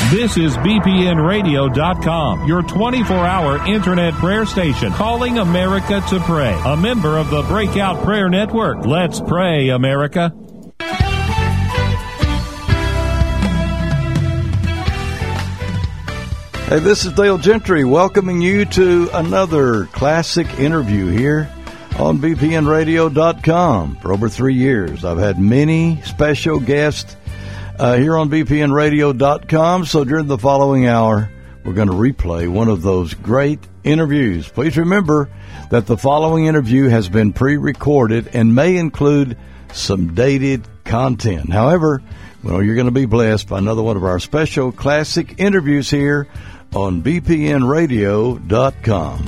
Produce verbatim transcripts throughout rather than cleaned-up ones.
This is B P N radio dot com, your twenty-four hour internet prayer station, calling America to pray. A member of the Breakout Prayer Network. Let's pray, America. Hey, this is Dale Gentry welcoming you to another classic interview here on B P N radio dot com. For over three years, I've had many special guests uh, here on B P N radio dot com. So during the following hour, we're going to replay one of those great interviews. Please remember that the following interview has been pre-recorded and may include some dated content. However, well, you're going to be blessed by another one of our special classic interviews here on B P N radio dot com.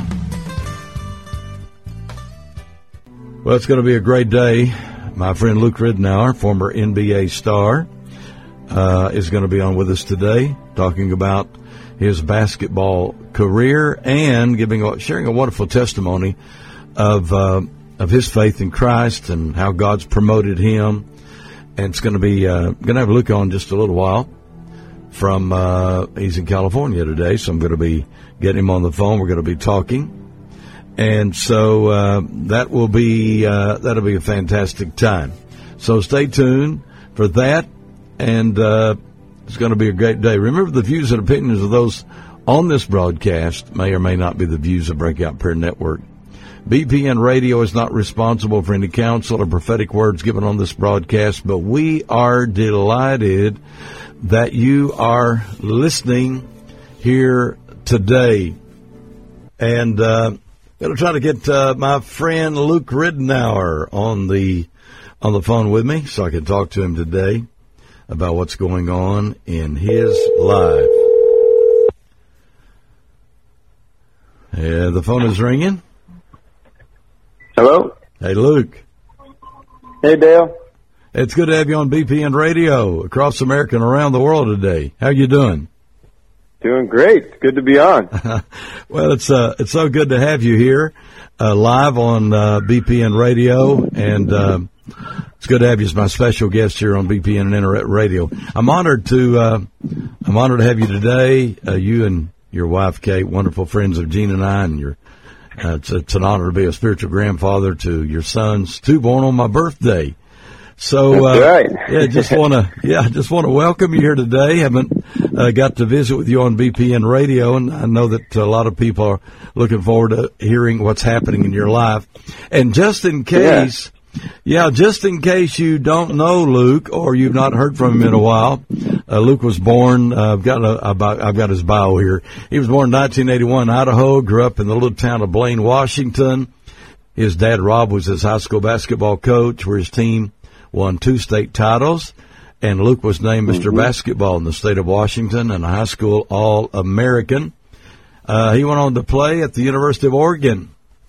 Well, it's going to be a great day. My friend Luke Ridnour, former N B A star, uh, is going to be on with us today, talking about his basketball career and giving, sharing a wonderful testimony of uh, of his faith in Christ and how God's promoted him. And it's going to be uh, going to have Luke on just a little while. From uh, he's in California today, so I'm going to be getting him on the phone. We're going to be talking, and so uh, that will be uh, that'll be a fantastic time. So stay tuned for that, and uh, it's going to be a great day. Remember, the views and opinions of those on this broadcast may or may not be the views of Breakout Prayer Network. B P N Radio is not responsible for any counsel or prophetic words given on this broadcast, but we are delighted that you are listening here today. And uh, I'm going to try to get uh, my friend Luke Ridnour on the on the phone with me so I can talk to him today about what's going on in his life. Yeah, the phone is ringing. Hello? Hey, Luke. Hey, Dale. It's good to have you on B P N Radio across America and around the world today. How you doing? Doing great. Good to be on. Well, it's uh, it's so good to have you here uh, live on uh, B P N Radio, and uh, it's good to have you as my special guest here on B P N and Internet Radio. I'm honored to uh, I'm honored to have you today. Uh, you and your wife Kate, wonderful friends of Gene and I, and your uh, it's, it's an honor to be a spiritual grandfather to your sons, two born on my birthday. So, uh, right. yeah, just want to, yeah, just want to welcome you here today. Haven't uh, got to visit with you on B P N Radio, and I know that a lot of people are looking forward to hearing what's happening in your life. And just in case, yeah, yeah just in case you don't know Luke or you've not heard from him in a while, uh, Luke was born. Uh, I've got a, I've got his bio here. He was born in nineteen eighty-one, Idaho. Grew up in the little town of Blaine, Washington. His dad Rob was his high school basketball coach, where his team won two state titles, and Luke was named Mister Mm-hmm. Basketball in the state of Washington and a high school All-American. Uh, he went on to play at the University of Oregon,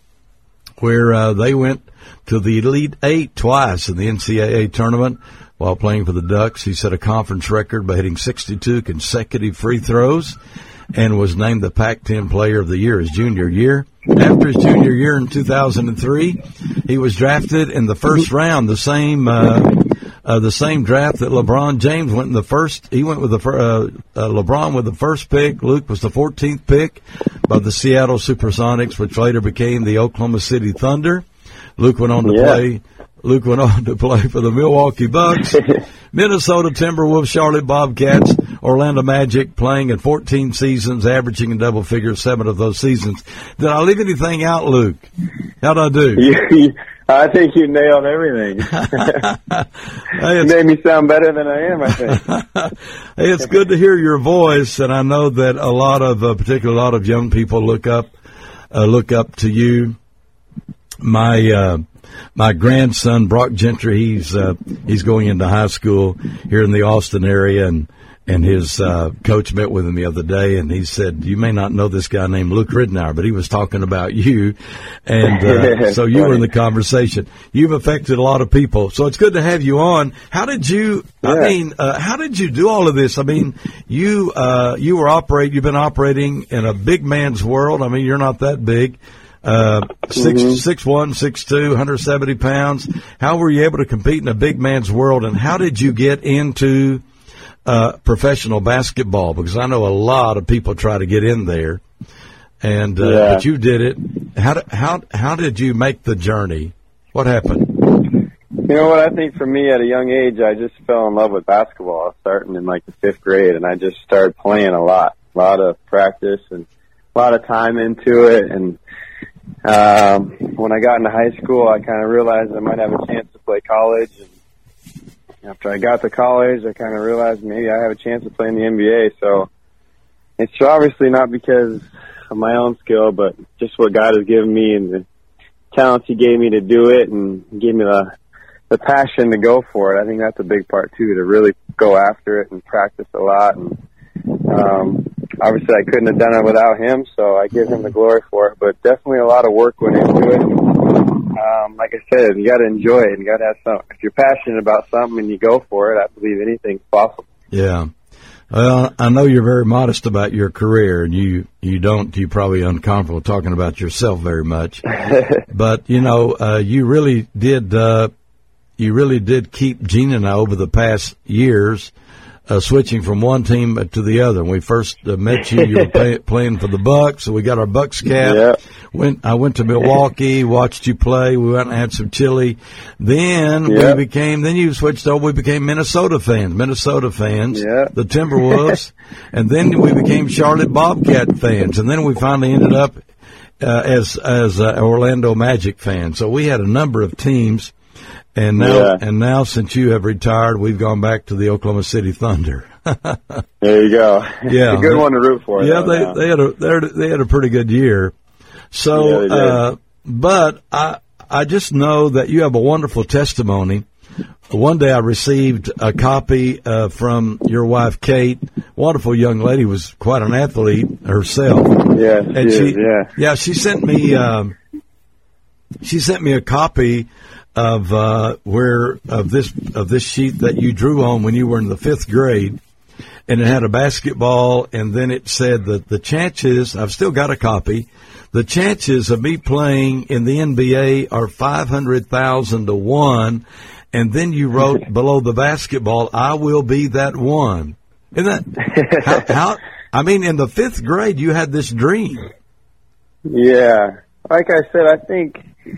where uh, they went to the Elite Eight twice in the N C double A tournament while playing for the Ducks. He set a conference record by hitting sixty-two consecutive free throws and was named the Pac ten Player of the Year his junior year. After his junior year in two thousand three, he was drafted in the first round, the same uh, uh, the same draft that LeBron James went in the first. He went with the uh, uh, LeBron with the first pick. Luke was the fourteenth pick by the Seattle Supersonics, which later became the Oklahoma City Thunder. Luke went on to yeah. play. Luke went on to play for the Milwaukee Bucks, Minnesota Timberwolves, Charlotte Bobcats, Orlando Magic, playing in fourteen seasons, averaging in double figures seven of those seasons. Did I leave anything out, Luke? How'd I do? You, I think you nailed everything. Hey, it made me sound better than I am, I think. Hey, it's good to hear your voice, and I know that a lot of, uh, particularly a lot of young people look up, uh, look up to you. My, uh, My grandson, Brock Gentry, he's uh, he's going into high school here in the Austin area, and and his uh, coach met with him the other day, and he said, you may not know this guy named Luke Ridnour, but he was talking about you, and uh, so you were in the conversation. You've affected a lot of people, so it's good to have you on. How did you, yeah. I mean, uh, how did you do all of this? I mean, you uh, you were operating, you've been operating in a big man's world. I mean, you're not that big. Uh, six, mm-hmm. six, one, six, two, one hundred seventy pounds. How were you able to compete in a big man's world, and how did you get into, uh, professional basketball? Because I know a lot of people try to get in there, and uh, yeah. but you did it. How how how did you make the journey? What happened? You know what? I think for me, at a young age, I just fell in love with basketball, starting in like the fifth grade, and I just started playing a lot, a lot of practice and a lot of time into it. And um, when I got into high school, I kind of realized I might have a chance to play college. And after I got to college, I kind of realized maybe I have a chance to play in the N B A. So it's obviously not because of my own skill, but just what God has given me and the talents He gave me to do it, and gave me the the passion to go for it. I think that's a big part too, to really go after it and practice a lot. And um, obviously, I couldn't have done it without Him, so I give Him the glory for it. But definitely a lot of work went into it. Um, like I said, you got to enjoy it. You got to have some. If you're passionate about something and you go for it, I believe anything's possible. Yeah. Well, I know you're very modest about your career, and you, you don't, you're probably uncomfortable talking about yourself very much. But, you know, uh, you really did, uh, you really did keep Gene and I over the past years, uh, switching from one team to the other. When we first uh, met you, you were play, playing for the Bucks, so we got our Bucks cap. Yeah. Went, I went to Milwaukee, watched you play. We went and had some chili. Then Yeah. we became, then you switched over. We became Minnesota fans, Minnesota fans, Yeah. the Timberwolves. And then we became Charlotte Bobcat fans. And then we finally ended up uh, as as uh, Orlando Magic fans. So we had a number of teams. And now, Yeah. and now, since you have retired, we've gone back to the Oklahoma City Thunder. There you go. Yeah, It's a good one to root for. Yeah, though, they now. they had a they had a, they had a pretty good year. So, Yeah, they did. uh, but I I just know that you have a wonderful testimony. One day I received a copy uh, from your wife Kate, wonderful young lady, was quite an athlete herself. Yeah, and she she is, yeah. yeah she sent me um, she sent me a copy of uh, where of this of this sheet that you drew on when you were in the fifth grade, and it had a basketball, and then it said that the chances, I've still got a copy, the chances of me playing in the N B A are five hundred thousand to one, and then you wrote below the basketball, I will be that one. Isn't that, how, how, I mean, in the fifth grade, you had this dream. Yeah. Like I said, I think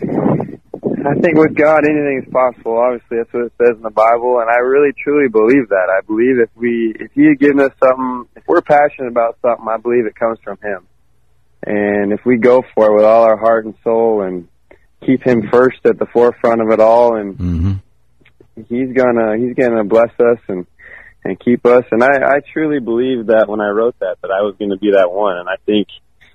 I think with God, anything is possible. Obviously, that's what it says in the Bible, and I really, truly believe that. I believe if we, if He had given us something, if we're passionate about something, I believe it comes from Him. And if we go for it with all our heart and soul and keep Him first at the forefront of it all, and Mm-hmm. He's gonna, He's gonna bless us and and keep us. And I, I truly believe that when I wrote that, that I was going to be that one. And I think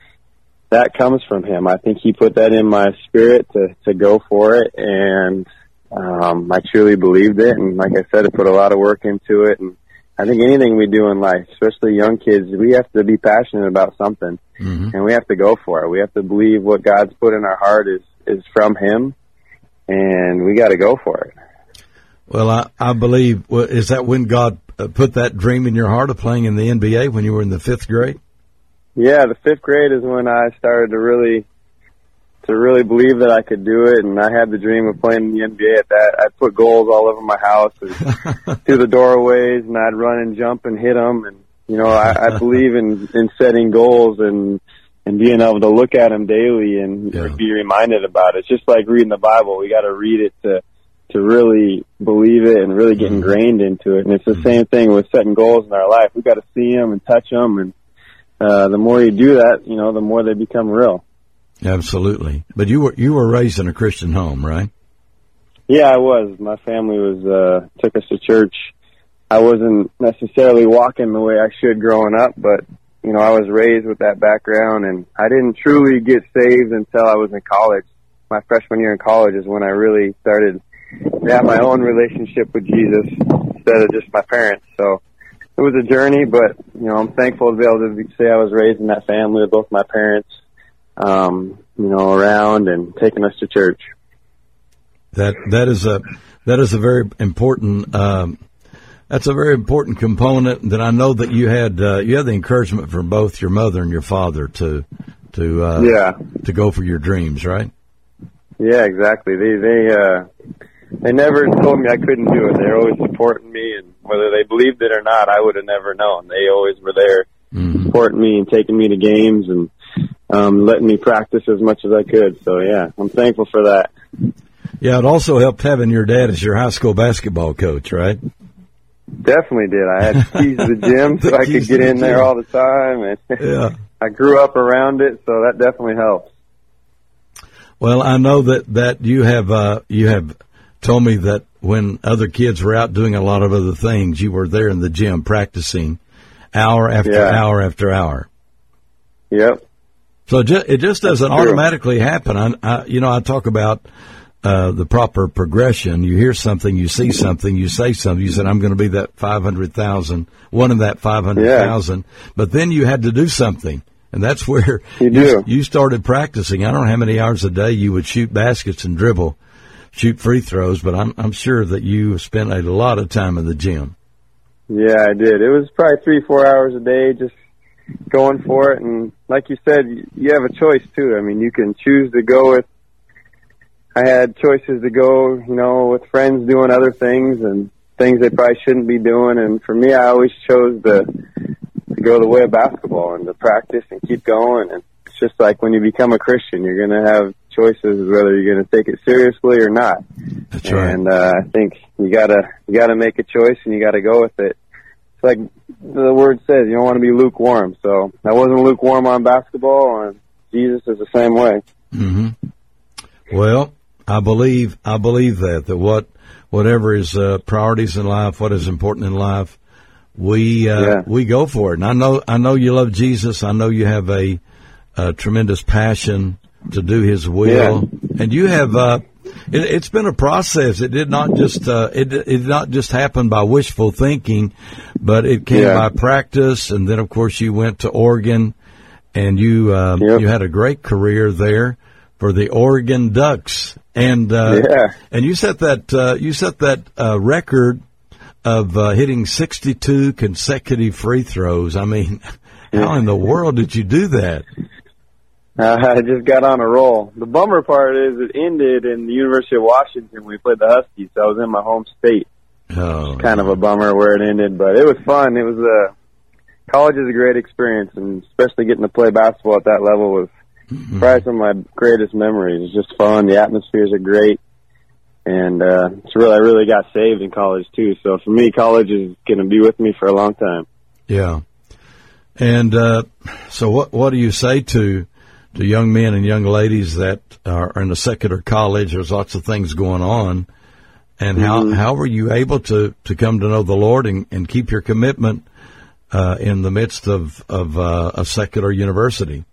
that comes from Him. I think He put that in my spirit to, to go for it. And, um, I truly believed it. And like I said, I put a lot of work into it. And I think anything we do in life, especially young kids, we have to be passionate about something, Mm-hmm. and we have to go for it. We have to believe what God's put in our heart is, is from Him, and we got to go for it. Well, I, I believe, well, is that when God uh, put that dream in your heart of playing in the N B A when you were in the fifth grade? Yeah, the fifth grade is when I started to really, to really believe that I could do it, and I had the dream of playing in the N B A at that. I'd put goals all over my house and through the doorways, and I'd run and jump and hit them. And you know, I, I believe in in setting goals and and being able to look at them daily and Yeah. be reminded about it. It's just like reading the Bible. We got to read it to to really believe it and really get Mm-hmm. ingrained into it. And it's the Mm-hmm. same thing with setting goals in our life. We got to see them and touch them, and uh, the more you do that, you know, the more they become real. Absolutely. But you were you were raised in a Christian home, right? Yeah, I was. My family was uh took us to church. I wasn't necessarily walking the way I should growing up, but you know, I was raised with that background, and I didn't truly get saved until I was in college. My freshman year in college is when I really started to have my own relationship with Jesus instead of just my parents. So it was a journey, but you know, I'm thankful to be able to say I was raised in that family with both my parents, um, you know, around and taking us to church. That that is a that is a very important um, that's a very important component. That I know that you had uh, you had the encouragement from both your mother and your father to to uh, Yeah. to go for your dreams, right? Yeah, exactly. They they uh they never told me I couldn't do it. They're always supporting me, and whether they believed it or not, I would have never known. They always were there mm-hmm. supporting me and taking me to games and um, letting me practice as much as I could. So, yeah, I'm thankful for that. Yeah, it also helped having your dad as your high school basketball coach, right? Definitely did. I had keys to the gym so I could get in the there all the time. And yeah. I grew up around it, so that definitely helps. Well, I know that, that you have uh, you have told me that when other kids were out doing a lot of other things, you were there in the gym practicing hour after yeah. hour after hour. Yep. So it just, it just doesn't automatically happen. I, I, you know, I talk about uh, the proper progression. You hear something, you see something, you say something. You said, I'm going to be that five hundred thousand, one of that five hundred thousand. Yeah. But then you had to do something. And that's where you, you, you started practicing. I don't know how many hours a day you would shoot baskets and dribble, shoot free throws, but I'm, I'm sure that you spent a lot of time in the gym. Yeah, I did. It was probably three, four hours a day just going for it. And like you said, you have a choice, too. I mean, you can choose to go with, I had choices to go, you know, with friends doing other things and things they probably shouldn't be doing. And for me, I always chose to, to go the way of basketball and to practice and keep going. And it's just like when you become a Christian, you're going to have choices whether you're going to take it seriously or not. That's right. And uh, I think you gotta you gotta make a choice and you gotta go with it. It's like the word says, you don't want to be lukewarm. So I wasn't lukewarm on basketball, and Jesus is the same way. Mm-hmm. Well, I believe I believe that that what whatever is uh, priorities in life, what is important in life, we uh, yeah. we go for it. And I know I know you love Jesus. I know you have a, a tremendous passion to do His will, yeah. and you have. Uh, it, it's been a process. It did not just uh, it, it did not just happen by wishful thinking, but it came yeah. by practice. And then, of course, you went to Oregon, and you uh, yep. you had a great career there for the Oregon Ducks, and uh, yeah. and you set that uh, you set that uh, record of uh, hitting sixty-two consecutive free throws. I mean, how in the world did you do that? Uh, I just got on a roll. The bummer part is it ended in the University of Washington. We played the Huskies, so I was in my home state. Oh, kind of a bummer where it ended, but it was fun. It was a college is a great experience, and especially getting to play basketball at that level was mm-hmm. probably some of my greatest memories. It's just fun. The atmospheres are great. And uh, it's really, I really got saved in college, too. So for me, college is going to be with me for a long time. Yeah. And uh, so what what do you say to to young men and young ladies that are in a secular college? There's lots of things going on. And how, mm-hmm. how were you able to, to come to know the Lord and, and keep your commitment uh, in the midst of, of uh, a secular university?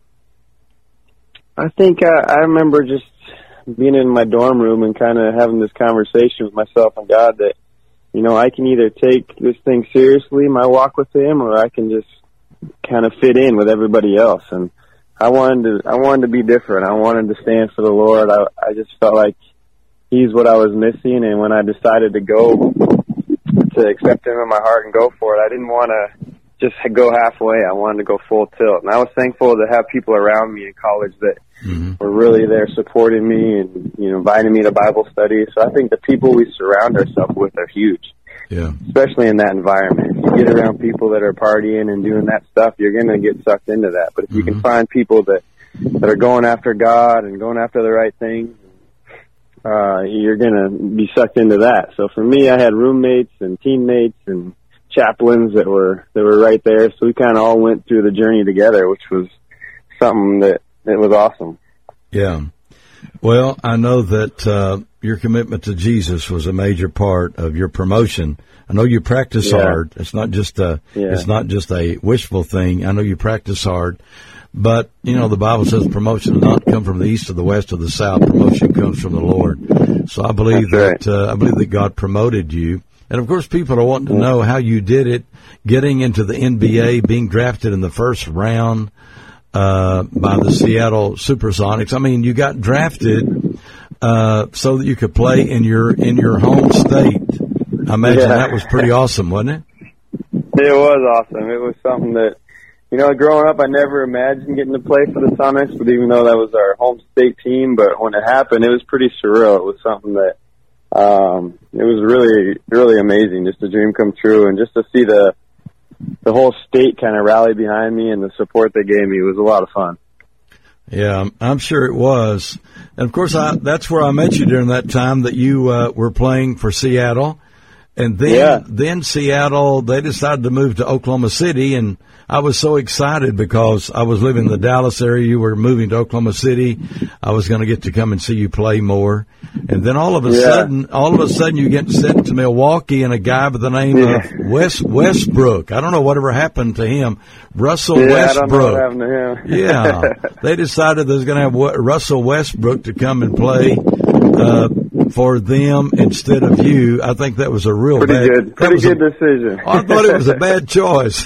I think uh, I remember just being in my dorm room and kind of having this conversation with myself and God that, you know, I can either take this thing seriously, my walk with Him, or I can just kind of fit in with everybody else. And I wanted to, I wanted to be different. I wanted to stand for the Lord. I, I just felt like He's what I was missing. And when I decided to go, to accept Him in my heart and go for it, I didn't want to just go halfway. I wanted to go full tilt. And I was thankful to have people around me in college that mm-hmm. were really there supporting me and, you know, inviting me to Bible study. So I think the people we surround ourselves with are huge. Yeah. Especially in that environment. If you get around people that are partying and doing that stuff, you're going to get sucked into that. But if you mm-hmm. can find people that, that are going after God and going after the right things, uh, you're going to be sucked into that. So for me, I had roommates and teammates and chaplains that were, that were right there. So we kind of all went through the journey together, which was something that, that was awesome. Yeah. Well, I know that, uh, your commitment to Jesus was a major part of your promotion. I know you practice yeah. hard. It's not just a, yeah. it's not just a wishful thing. I know you practice hard, but you know, the Bible says promotion does not come from the east or the west or the south. Promotion comes from the Lord. So I believe That's that, right. uh, I believe that God promoted you. And of course, people are wanting to know how you did it, getting into the N B A, being drafted in the first round, uh, by the Seattle Supersonics. I mean, you got drafted, uh, so that you could play in your, in your home state. I imagine yeah. that was pretty awesome, wasn't it? It was awesome. It was something that, you know, growing up, I never imagined getting to play for the Sonics, but even though that was our home state team, but when it happened, it was pretty surreal. It was something that Um, it was really, really amazing, just a dream come true, and just to see the the whole state kind of rally behind me and the support they gave me was a lot of fun. Yeah, I'm sure it was. And, of course, I, that's where I met you during that time that you uh, were playing for Seattle. And then, yeah. then Seattle, they decided to move to Oklahoma City, and I was so excited because I was living in the Dallas area. You were moving to Oklahoma City. I was going to get to come and see you play more. And then all of a yeah. sudden, all of a sudden you get sent to Milwaukee, and a guy by the name yeah. of Wes Westbrook. I don't know whatever happened to him. Russell yeah, Westbrook. I don't know what happened to him. yeah. They decided they was going to have Russell Westbrook to come and play, uh, for them instead of you. I think that was a real pretty bad, good, pretty good a, decision. I thought it was a bad choice.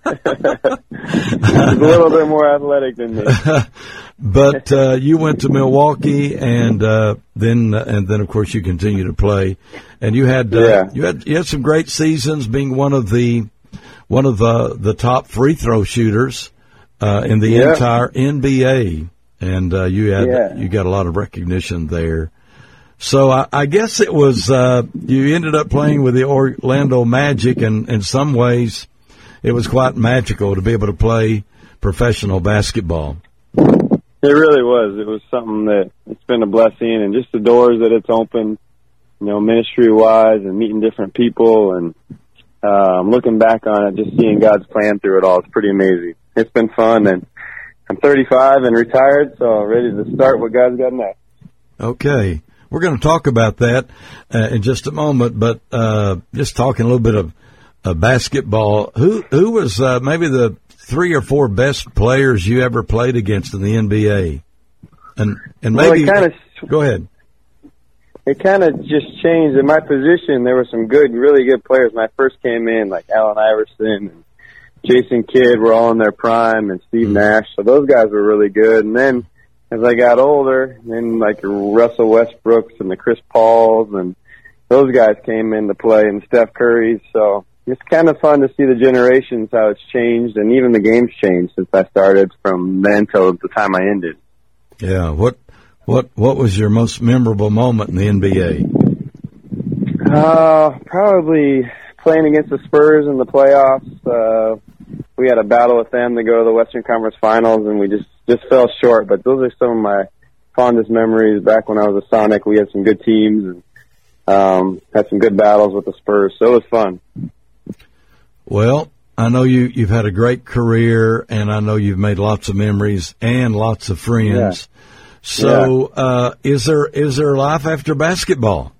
He's a little bit more athletic than me. But uh, you went to Milwaukee, and uh, then uh, and then of course you continued to play, and you had uh, yeah. you had you had some great seasons, being one of the one of the the top free throw shooters uh, in the yeah. entire N B A, and uh, you had yeah. you got a lot of recognition there. So I, I guess it was uh, you ended up playing with the Orlando Magic, and in some ways it was quite magical to be able to play professional basketball. It really was. It was something that it's been a blessing, and just the doors that it's opened, you know, ministry-wise and meeting different people, and um, looking back on it, just seeing God's plan through it all, it's pretty amazing. It's been fun, and I'm thirty-five and retired, so ready to start what God's got next. Okay. We're going to talk about that uh, in just a moment, but uh, just talking a little bit of uh, basketball. Who who was uh, maybe the three or four best players you ever played against in the N B A? And and maybe well, it kinda, go ahead. It kind of just changed. In my position, there were some good, really good players when I first came in, like Allen Iverson and Jason Kidd were all in their prime, and Steve mm-hmm. Nash. So those guys were really good. And then as I got older, then like Russell Westbrooks and the Chris Pauls, and those guys came into play, and Steph Curry's. So it's kind of fun to see the generations, how it's changed, and even the game's changed since I started from then till the time I ended. Yeah. What what what was your most memorable moment in the N B A? Uh, probably playing against the Spurs in the playoffs. Uh, we had a battle with them to go to the Western Conference Finals, and we just, just fell short. But those are some of my fondest memories. Back when I was a Sonic, we had some good teams and um, had some good battles with the Spurs, so it was fun. Well, I know you, you've had a great career, and I know you've made lots of memories and lots of friends. Yeah. So yeah. Uh, is there is there life after basketball?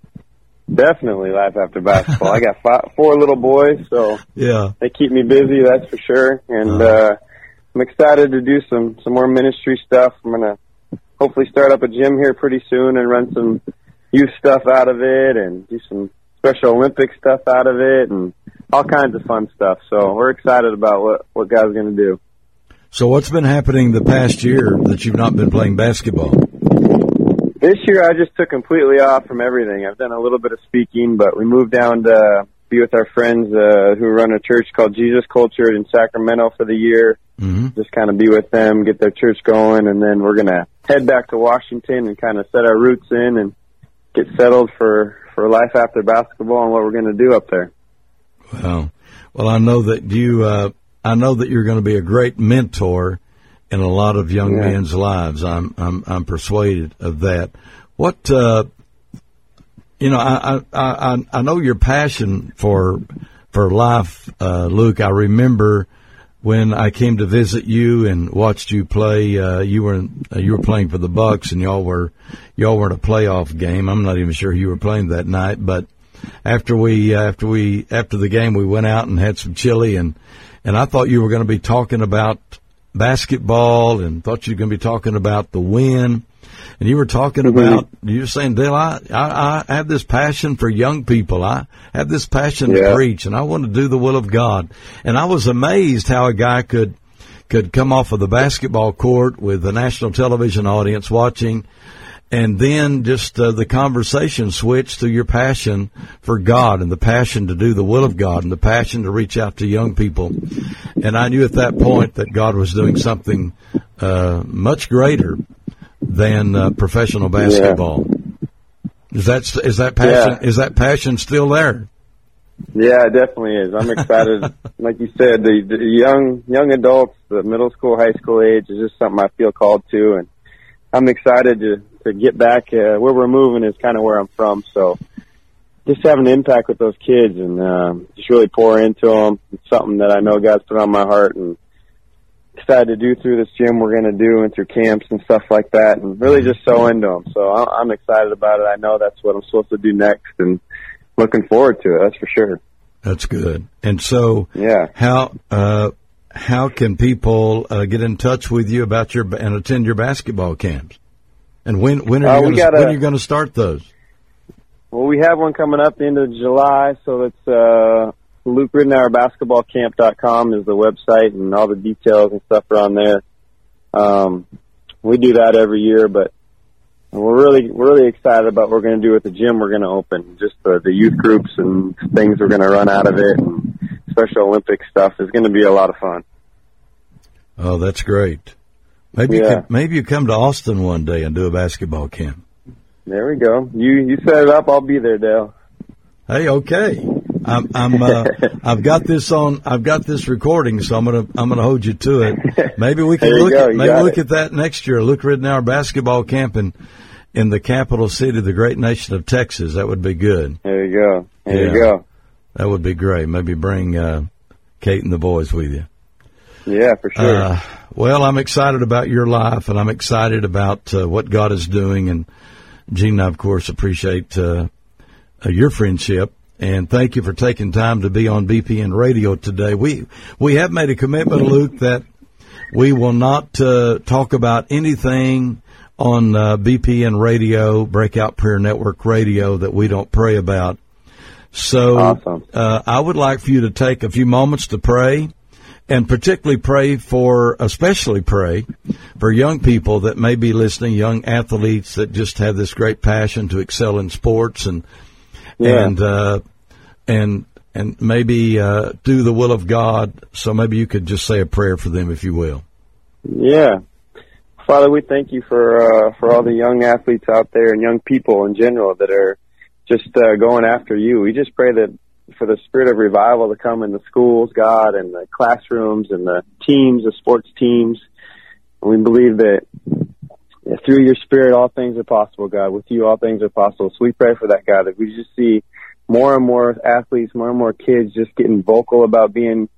Definitely life after basketball. I got five, four little boys, so yeah, they keep me busy, that's for sure. And uh, uh, I'm excited to do some, some more ministry stuff. I'm going to hopefully start up a gym here pretty soon and run some youth stuff out of it and do some Special Olympic stuff out of it and all kinds of fun stuff. So we're excited about what, what God's going to do. So what's been happening the past year that you've not been playing basketball? This year I just took completely off from everything. I've done a little bit of speaking, but we moved down to be with our friends uh, who run a church called Jesus Culture in Sacramento for the year. Mm-hmm. Just kind of be with them, get their church going, and then we're going to head back to Washington and kind of set our roots in and get settled for, for life after basketball and what we're going to do up there. Wow. Well, I know that you, uh, I know that you're going to be a great mentor in a lot of young yeah. men's lives. I'm, I'm, I'm persuaded of that. What, uh, you know, I, I, I, I know your passion for, for life, uh, Luke. I remember when I came to visit you and watched you play, uh, you were, in, uh, you were playing for the Bucks and y'all were, y'all were in a playoff game. I'm not even sure who you were playing that night, but after we, uh, after we, after the game, we went out and had some chili and, and I thought you were going to be talking about basketball and thought you were going to be talking about the win. And you were talking mm-hmm. about, you were saying, Dale, I, I, I have this passion for young people. I have this passion yeah. to preach, and I want to do the will of God. And I was amazed how a guy could could come off of the basketball court with a national television audience watching, and then just uh, the conversation switched to your passion for God and the passion to do the will of God and the passion to reach out to young people. And I knew at that point that God was doing something uh, much greater than uh, professional basketball. Is that is that passion yeah. is that passion still there? Yeah, it definitely is. I'm excited. Like you said, the, the young young adults, the middle school, high school age is just something I feel called to, and I'm excited to to get back. Uh, where we're moving is kind of where I'm from, so just having an impact with those kids and um, just really pour into them. It's something that I know God's put on my heart, and excited to do through this gym we're going to do and through camps and stuff like that, and really just so into them. So I'm excited about it. I know that's what I'm supposed to do next, and looking forward to it. That's for sure. That's good. And so, yeah, how uh, how can people uh, get in touch with you about your and attend your basketball camps? And when when are you uh, going to start those? Well, we have one coming up the end of July, so it's uh, Luke Ridnour Basketball Camp dot com is the website, and all the details and stuff are on there. Um, we do that every year, but we're really we're really excited about what we're going to do with the gym we're going to open. Just the, the youth groups and things we're going to run out of it, and Special Olympic stuff is going to be a lot of fun. Oh, that's great. Maybe yeah. you could, maybe you come to Austin one day and do a basketball camp. There we go. You you set it up, I'll be there, Dale. Hey, okay. I'm I'm uh, I've got this on. I've got this recording, so I'm gonna I'm gonna hold you to it. Maybe we can look at, maybe look it. at that next year. Luke Ridnour basketball camp in in the capital city, the great nation of Texas. That would be good. There you go. There yeah, you go. That would be great. Maybe bring uh, Kate and the boys with you. Yeah, for sure. Uh, well, I'm excited about your life, and I'm excited about uh, what God is doing. And Gene and I, of course, appreciate uh, uh, your friendship. And thank you for taking time to be on B P N Radio today. We we have made a commitment, Luke, that we will not uh, talk about anything on uh, B P N Radio, Breakout Prayer Network Radio, that we don't pray about. So awesome. uh, I would like for you to take a few moments to pray, and particularly pray for, especially pray for young people that may be listening, young athletes that just have this great passion to excel in sports and Yeah. And uh, and and maybe uh, do the will of God. So maybe you could just say a prayer for them, if you will. Yeah, Father, we thank you for uh, for all the young athletes out there and young people in general that are just uh, going after you. We just pray that for the spirit of revival to come in the schools, God, and the classrooms and the teams, the sports teams. And we believe that through your spirit, all things are possible, God. With you, all things are possible. So we pray for that, God, that we just see more and more athletes, more and more kids just getting vocal about being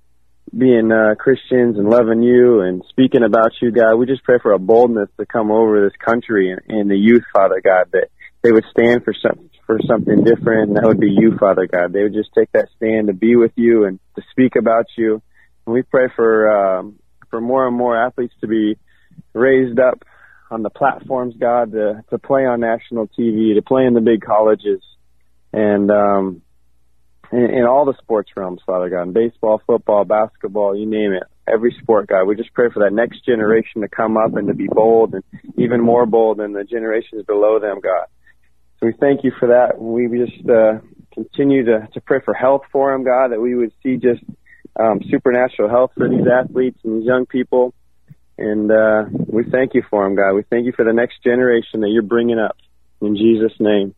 being uh, Christians and loving you and speaking about you, God. We just pray for a boldness to come over this country and, and the youth, Father God, that they would stand for some, for something different, and that would be you, Father God. They would just take that stand to be with you and to speak about you. And we pray for um, for more and more athletes to be raised up on the platforms, God, to, to play on national T V, to play in the big colleges, and um, in, in all the sports realms, Father God, in baseball, football, basketball, you name it, every sport, God. We just pray for that next generation to come up and to be bold and even more bold than the generations below them, God. So we thank you for that. We just uh, continue to, to pray for health for them, God, that we would see just um, supernatural health for these athletes and these young people. And uh, we thank you for them, God. We thank you for the next generation that you're bringing up. In Jesus' name,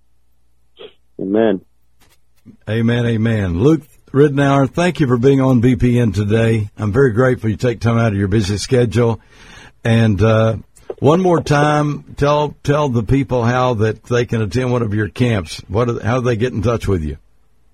amen. Amen, amen. Luke Ridnour, thank you for being on B P N today. I'm very grateful you take time out of your busy schedule. And uh, one more time, tell tell the people how that they can attend one of your camps. What are, how do they get in touch with you?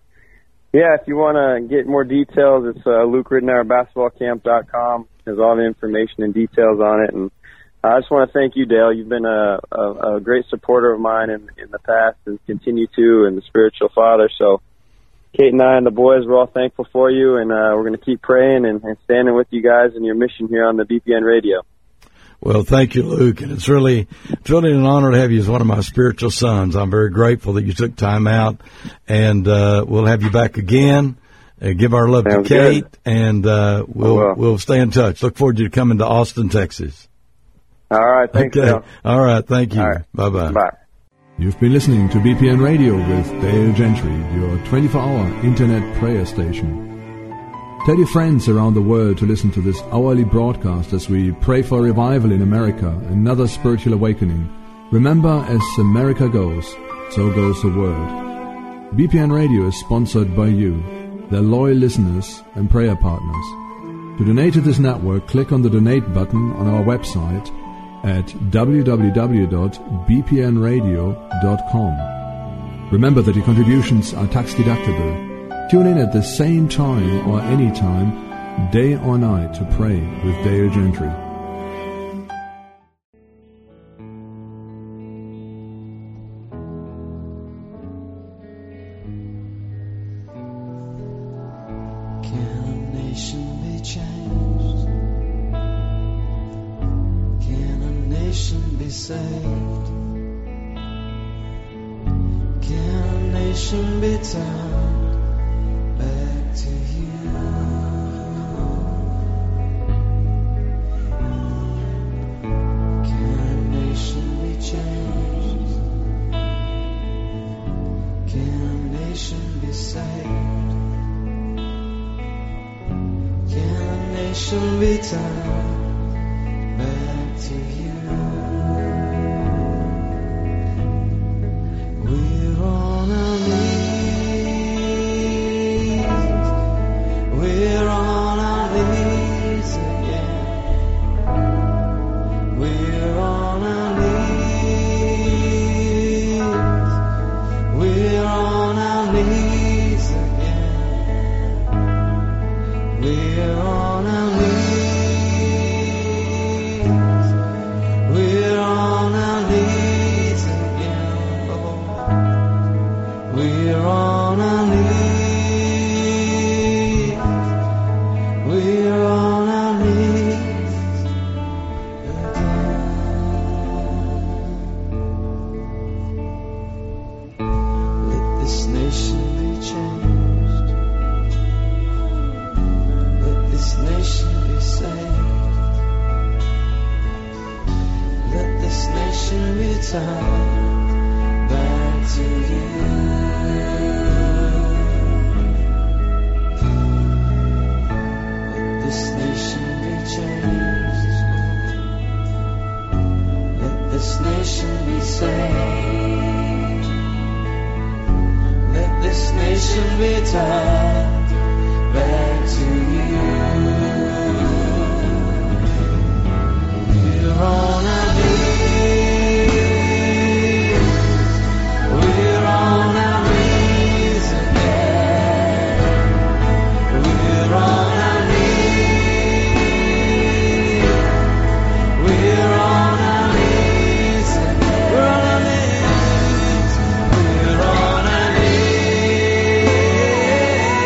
Yeah, if you want to get more details, it's uh, Luke Ridnour Basketball Camp dot com. There's all the information and details on it. And I just want to thank you, Dale. You've been a, a, a great supporter of mine in, in the past and continue to, and the spiritual father. So Kate and I and the boys, we're all thankful for you, and uh, we're going to keep praying and, and standing with you guys in your mission here on the B P N Radio. Well, thank you, Luke, and it's really, it's really an honor to have you as one of my spiritual sons. I'm very grateful that you took time out, and uh, we'll have you back again. Uh, give our love Sounds to Kate, good. and uh, we'll oh, well. we'll stay in touch. Look forward to you coming to Austin, Texas. All right, thanks, okay. Dale. All right, thank you. Right. Bye-bye. Bye. You've been listening to B P N Radio with Dale Gentry, your twenty-four hour internet prayer station. Tell your friends around the world to listen to this hourly broadcast as we pray for revival in America, another spiritual awakening. Remember, as America goes, so goes the word. B P N Radio is sponsored by you, their loyal listeners and prayer partners. To donate to this network, click on the donate button on our website at w w w dot b p n radio dot com. Remember that your contributions are tax deductible. Tune in at the same time or any time, day or night, to pray with Dale Gentry. We're on our knees.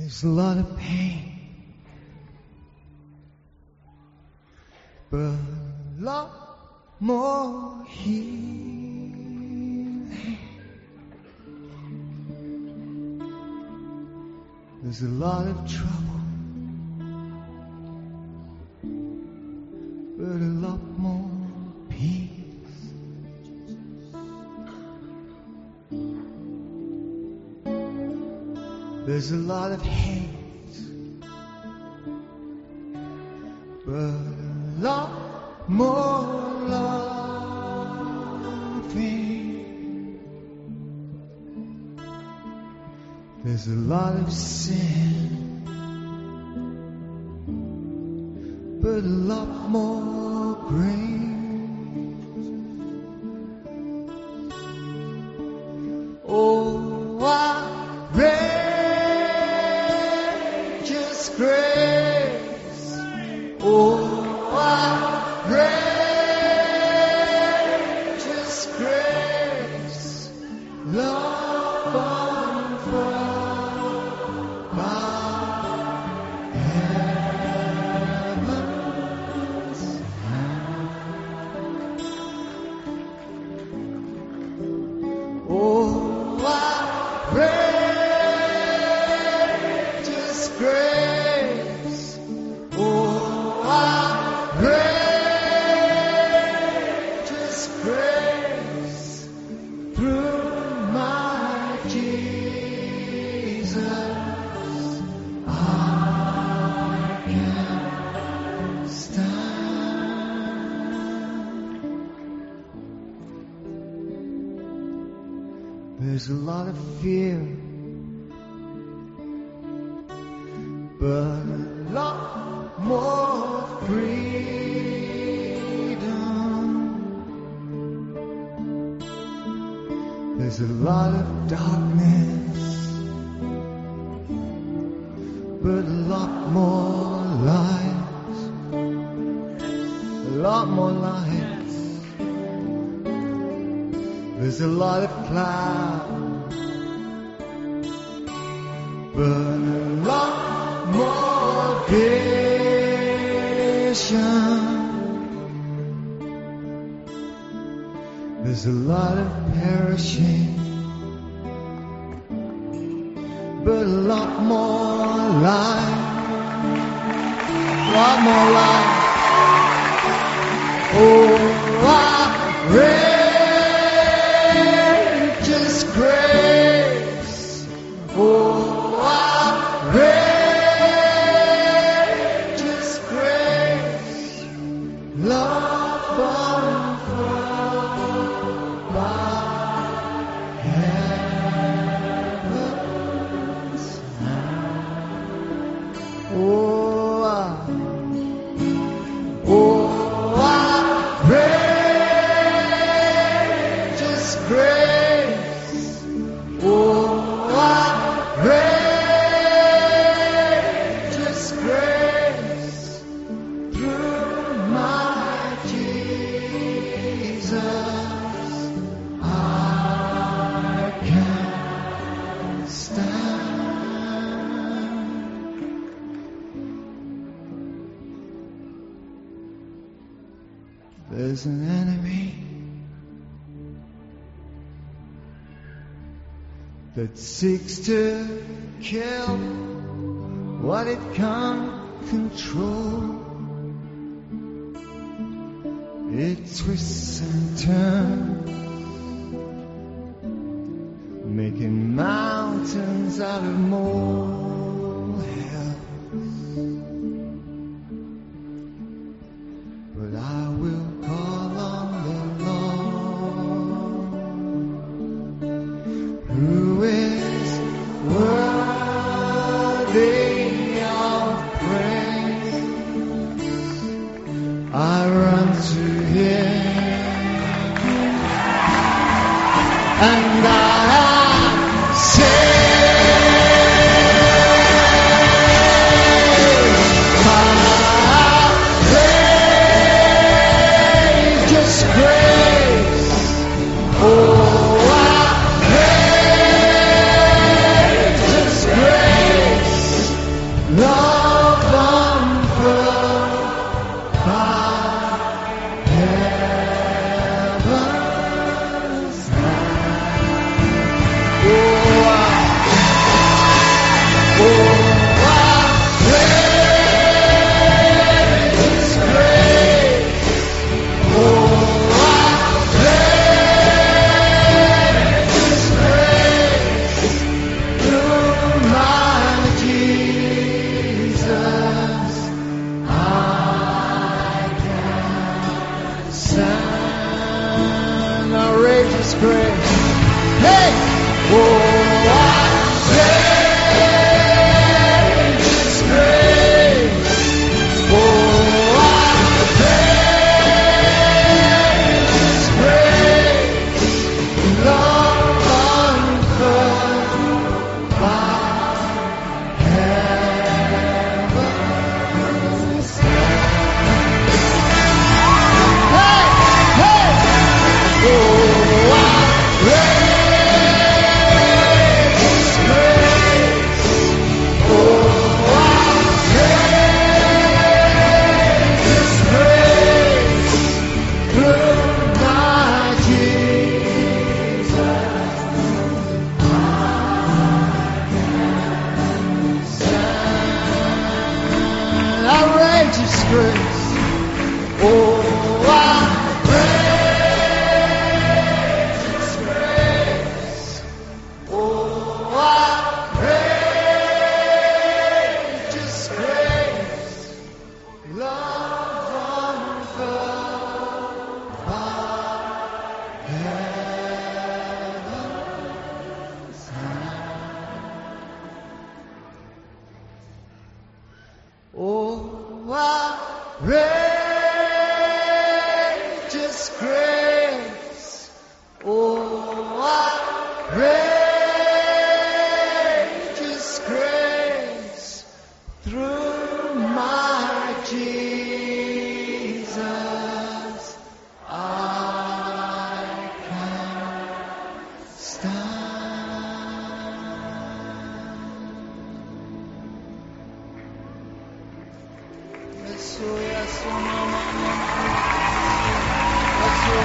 There's a lot of pain, but a lot more healing. There's a lot of trouble, but a lot more peace. There's a lot of hate, but a lot more loving. There's a lot of sin, but a lot more grace. Oh, I read just grace. Oh, I read just grace. Love on from heaven's hand. Oh, I read just grace. Oh, I read just grace through my Jesus. I can stand. There's a lot of fear, but a lot more freedom. There's a lot of darkness, but a lot more light. A lot more light. There's a lot of cloud, but a lot more vision. There's a lot of perishing, but a lot more life. A lot more life. Oh, I read just grace. Oh, I read just grace. Love on by heaven's hand. Oh, I, oh, I read just grace. Oh, I read just grace through my Jesus. I can stand. There's an enemy that seeks to kill what it can't control. It twists and turns, making mountains out of molehills. But I will call on the Lord, who is worthy of praise. I run to Him, and I am saved. I praise just grace. Oh, I praise just grace. outrageous grace. Hey! Oh, outrageous grace. Oh, outrageous grace. Love unfurled by heaven's hand. Hey! Hey! Oh, outrageous grace. Oh, outrageous grace. Through my Jesus, I can stand. Outrageous grace. Oh, outrageous grace. Oh, outrageous grace. Love unfurled by heaven's hand. Oh, outrageous grace. Oh, outrageous grace. Through my Jesus, I can stand. Yes, oh, yes, oh, no, no, no, no. Yes, oh,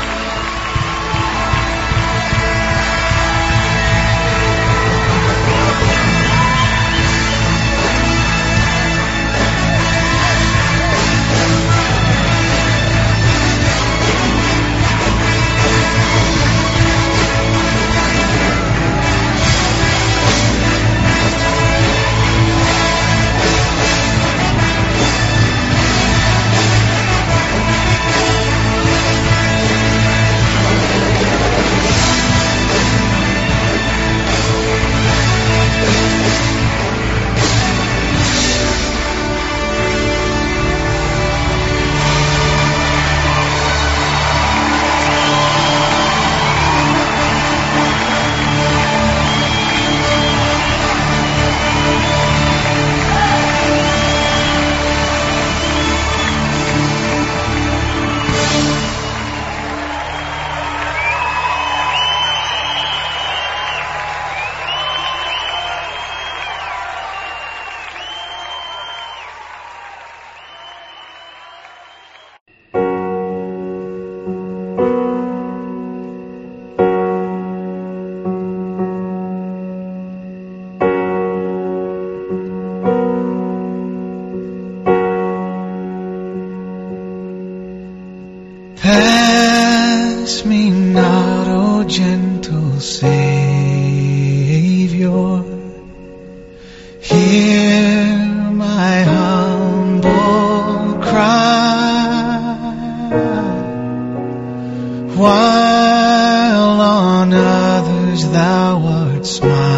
Pass me not, O gentle Savior. Hear my humble cry. While on others thou art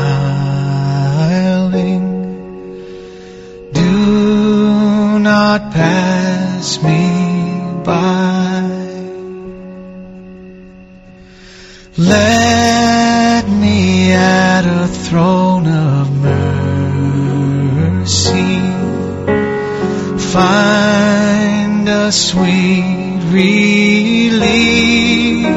smiling, do not pass me by. Let me at a throne of mercy find a sweet relief,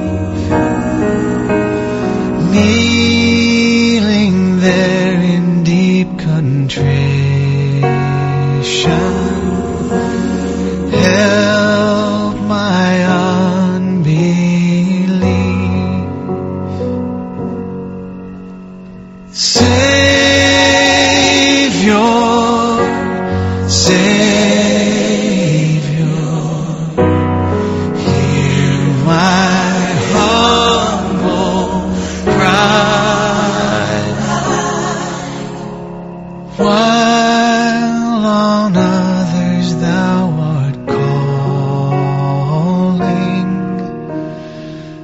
kneeling there in deep contrition. Help my unbelief. Savior, Savior,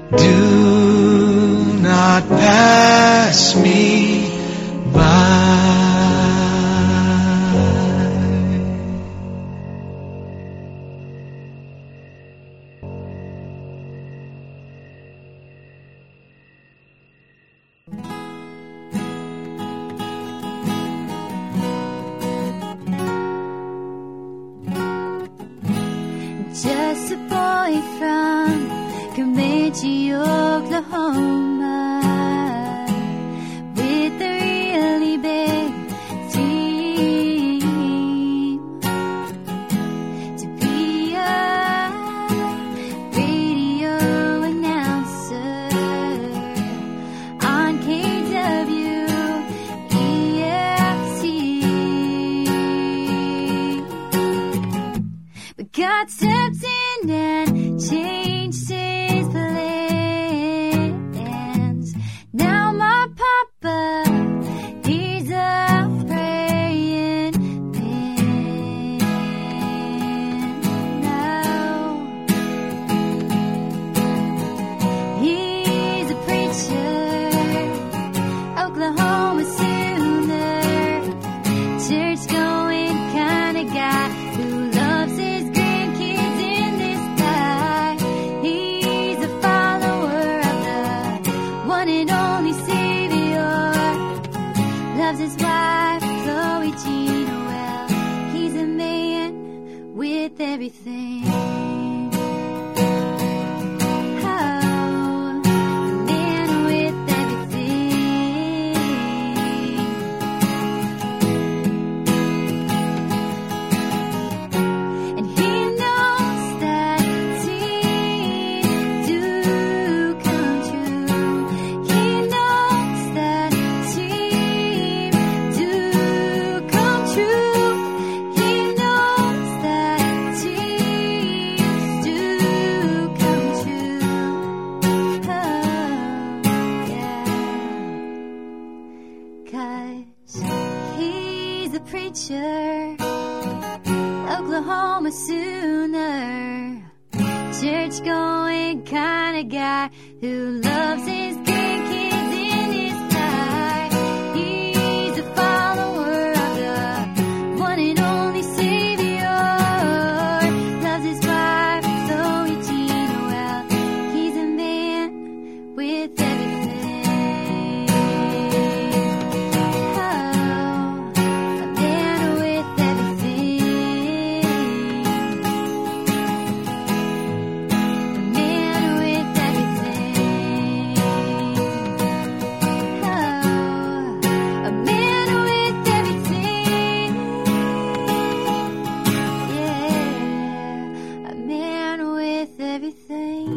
Do not pass me by. Just a boy from Comanche, Oklahoma, with a really big dream to be a radio announcer on K W E F T. But God stepped in and changed his plans. Now my papa, he's a praying man now. He's a preacher, Oklahoma Sooner, church going kind of guy who loves his grandkids in this life. He's a follower of the one and only Savior. Loves his wife, Chloe Gina, well. He's a man with everything. Oh, a man with everything. And he knows that dreams do come true. He knows that dreams do come true. He knows that dreams do come true. Oh, yeah. 'Cause he's a preacher, Oklahoma Sooner, church going kind of guy who loves his grandkids in his life. He's a follower of the one and only Savior. Loves his wife, Chloe Gina, well. He's a man with everything. Oh, a man with everything. A man with everything. Oh, a man with everything. Yeah, a man with everything.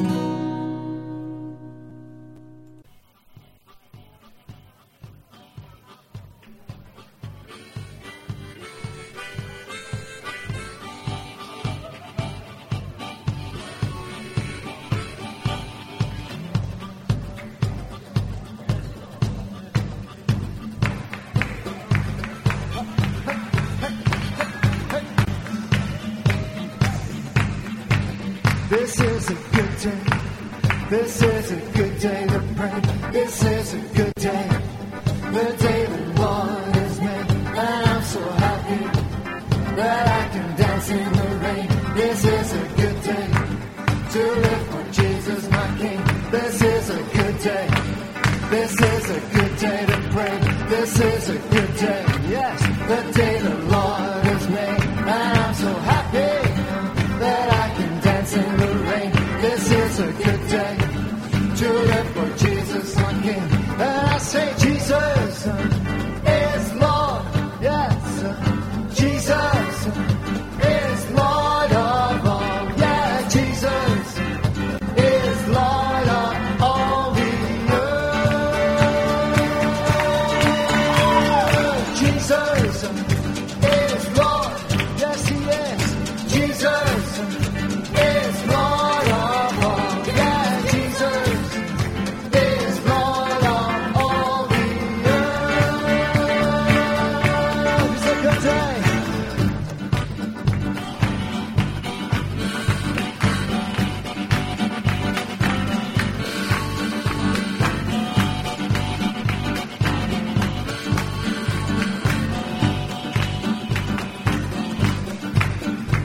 This is a good day. This is a good day to pray. This is a good day. The day the Lord has made. And I'm so happy that I can dance in the rain. This is a good day to live for Jesus my King. This is a good day. This is a good day to pray. This is a good day. Yes, the day the Lord has made. And I'm so happy that I can dance in the rain. This is a good day to live for Jesus my King. And I say Jesus is Lord. Yes, Jesus is Lord of all. Yeah, Jesus is Lord of all the earth. Jesus is Lord. Yes, He is. Jesus is Lord of all. Yeah, Jesus is Lord of all the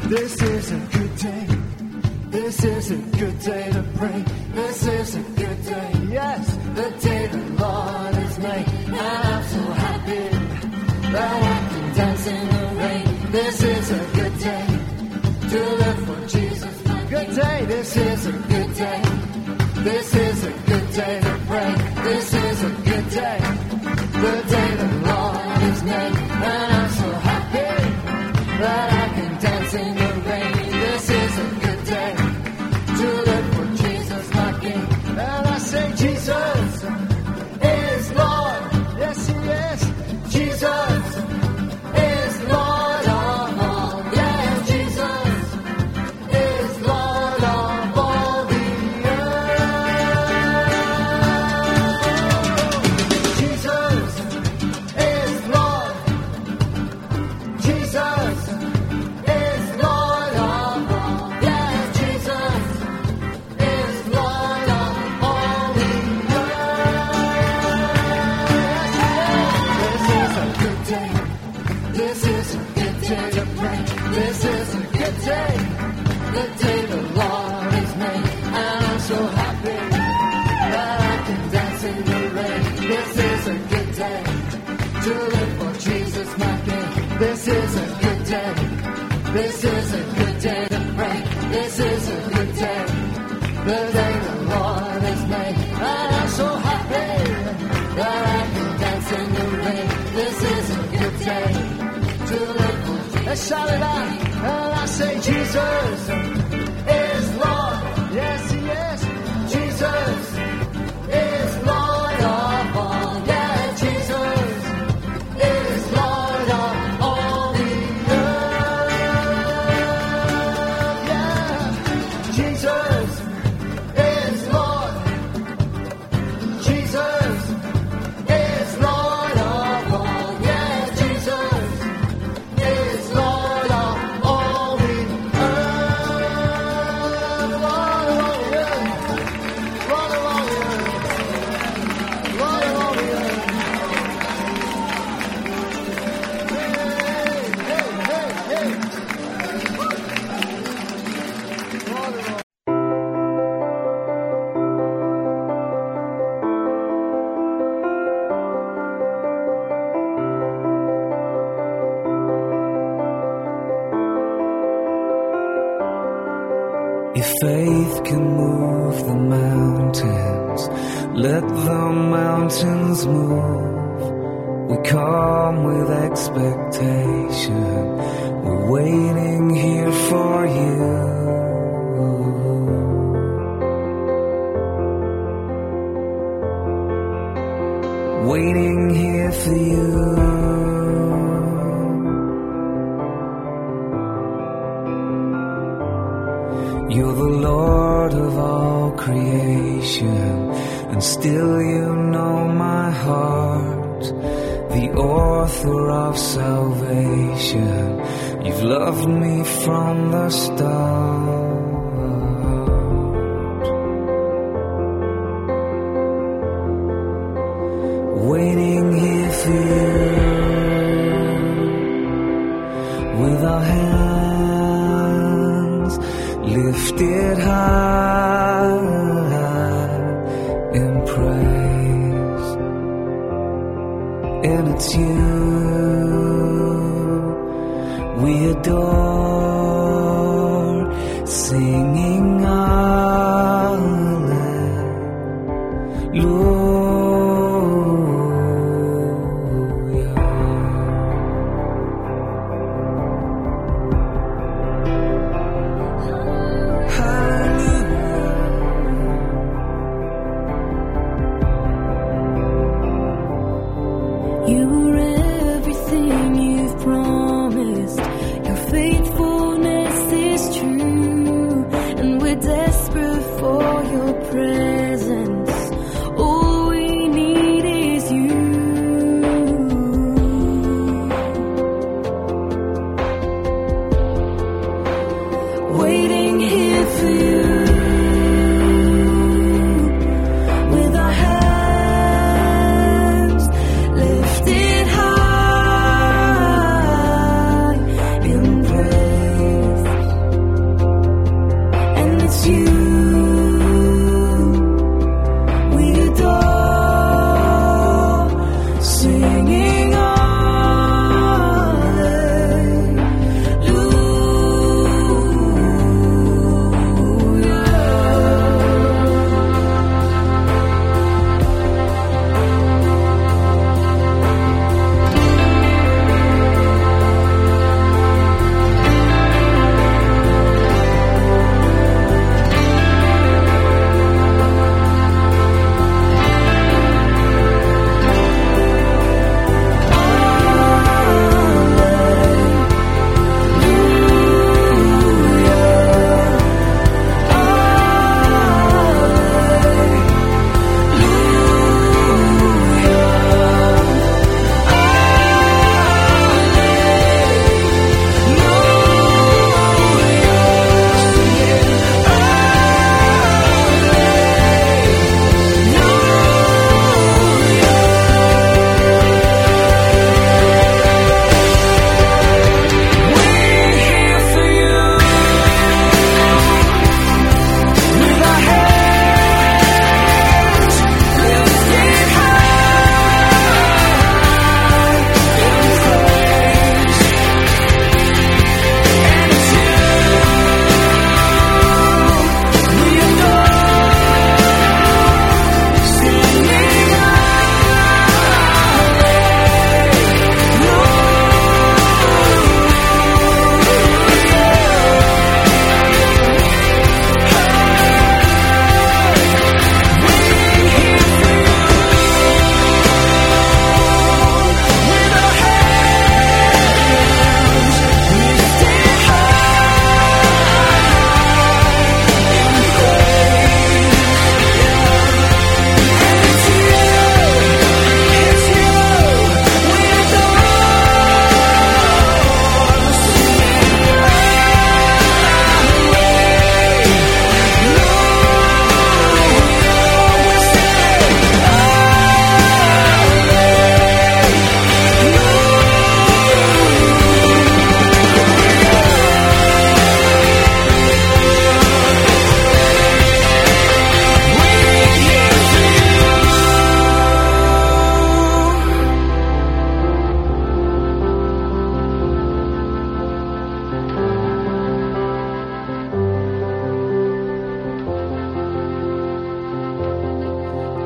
This is a good day. This is a good day to pray. This is a good day. Yes, the day the Lord has made. And I'm so happy that I can dance in the rain. This is a good day to live for Jesus. Good day. This is a good day. This is a good day to pray. This is a good day. The day the Lord has made. And I'm so happy that I can dance in the rain. This is a good day to live for Jesus, my King. And I say Jesus is Lord. Yes, He is. Jesus is Lord of all. Yeah, Jesus is Lord of all the earth. Jesus is Lord. Jesus is Lord of all. Yeah, Jesus is Lord of all the earth. This is a good day. This is a good day to pray. This is a good day. The day the Lord has made. And I'm so happy that I can dance in the rain. This is a good day to live for Jesus, my King. This is a good day. This is a good day to pray. This is a good day. The day the Lord has made. And I'm so happy that I can dance in the rain. This is a good day to live for. Let's shout it out. And I say Jesus is Lord. Yes, He is. Jesus is Lord of all. Yeah, Jesus is Lord of all the earth. Yeah, Jesus is Lord. Jesus is Lord of all. Yeah, Jesus is Lord of all the earth. Lord of all the earth. Lord of all the earth. Lord of all the earth. Hey, hey, hey, hey. Lord of all. If faith can move the mountains, let the mountains move. We come with expectation. We're waiting here for you. Waiting here for you. You're the Lord of all creation, and still you know my heart, the author of salvation. You've loved me from the start. Waiting here for you, with our hands lifted high in praise. And it's you we adore, singing Hallelujah. You're everything you've promised. Your faithfulness is true, and we're desperate for your presence. All we need is you. Waiting here for you, with our hands lifted high in praise.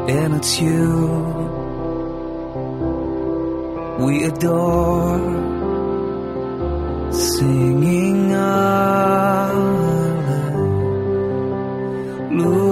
and it's you we adore, singing hallelujah.